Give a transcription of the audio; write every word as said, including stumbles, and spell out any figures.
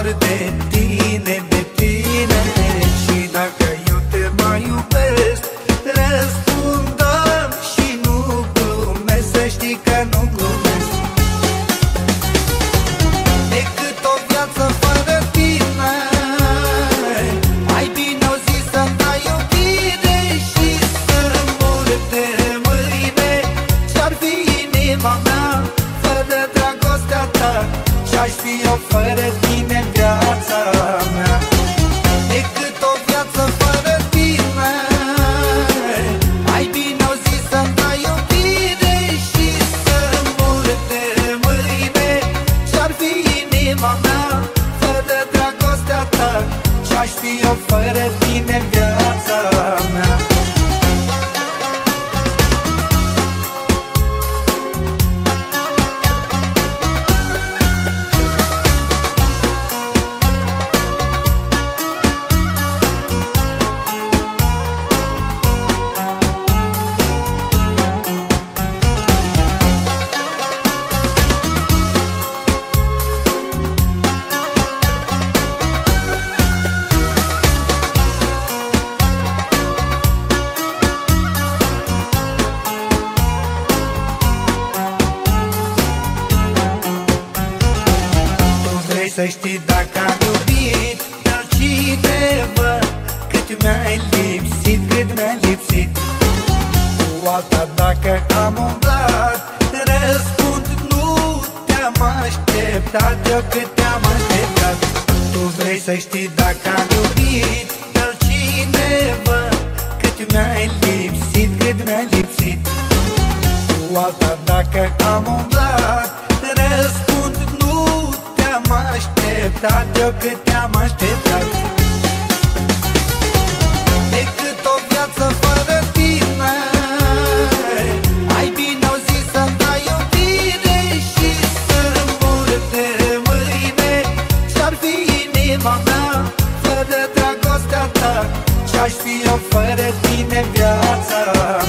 de tine, de tine. Și dacă eu te mai iubesc, răspundă și nu glumesc, să știi că nu glumesc. Decât o viață fără tine, mai bine o zi să-mi dai iubire și să mor de mâine. Ce-ar fi inima mea fără dragostea ta? Ce-aș fi eu fără tine în viața mea? Decât o viață fără tine, mai bine o zi să-mi dai iubire și să mor de mâine. Ce-ar fi inima mea fără dragostea ta? Ce-aș fi eu fără tine în viața mea? Să știi dacă am iubit pe cineva, cât mi-ai lipsit, cât mi-ai lipsit. Cu alta dacă am umblat, răspund nu te-am așteptat, eu cât te-am așteptat. Tu vrei să știi dacă am iubit pe cineva, cât mi-ai lipsit, cât mi-ai lipsit. Cu alta dacă am umblat, răspund nu te-am așteptat, eu cât te-am așteptat. Decât o viață fără tine, mai bine o zi să-mi dai iubire și să mor de mâine. Ce-ar fi inima mea fără dragostea ta? Ce-aș fi eu fără tine în viața